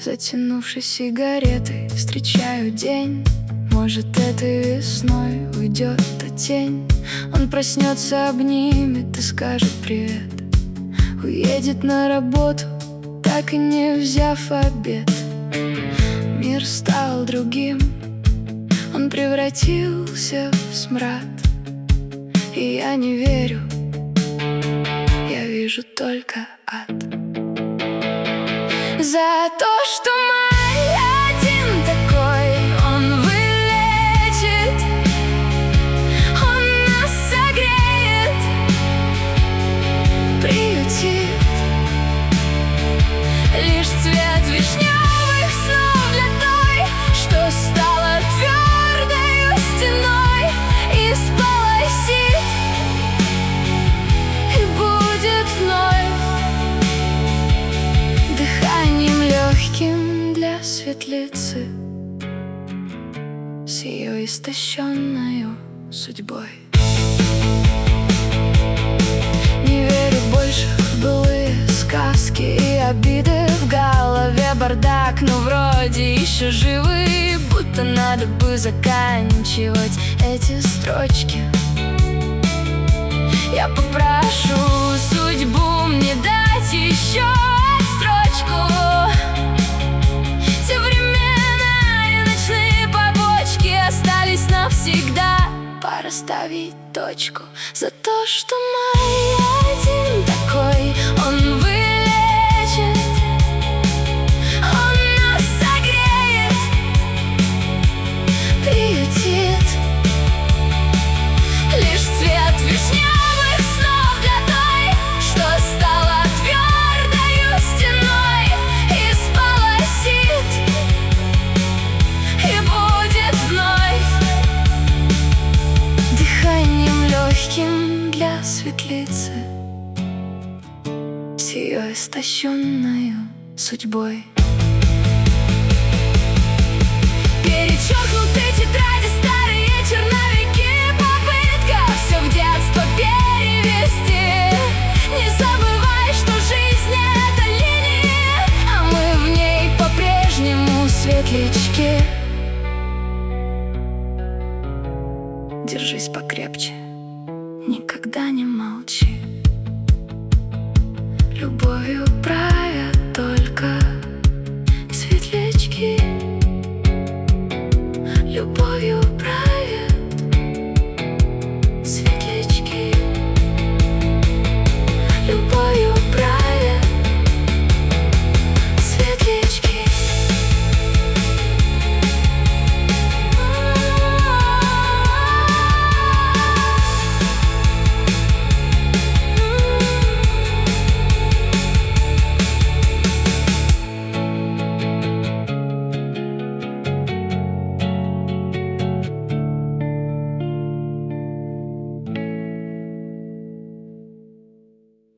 Затянувшись сигаретой, встречаю день. Может, этой весной уйдет та тень. Он проснется, обнимет и скажет привет. Уедет на работу, так и не взяв обед. Мир стал другим, он превратился в смрад. И я не верю, я вижу только ад. За то, что май один такой, он вылечит, он нас согреет, приютит. Лишь цвет вишневых снов для той, что стала твердою стеной, и сполосит, и будет вновь дыханием легким для светлицы с ее истощенною судьбой. Не верю больше в былые сказки и обиды. В голове бардак, но вроде еще живы. Будто надо бы заканчивать эти строчки. Я попрошу судьбу мне дать еще отсрочку. Те времена и ночные побочки остались навсегда. Пора ставить точку. За то, что май один такой, он вылечит, он нас согреет, приютит. Лишь цвет вишневых снов для той, что стала твердою стеной, и сполосит, и будет вновь дыханием легким для светлицы с ее истощенною судьбой. Перечеркнуты тетради, старые черновики, попытка все в детство перевести. Не забывай, что жизнь — это линия, а мы в ней по-прежнему светлячки. Держись покрепче, никогда не молчи. Любовью правят только светлячки. Любовью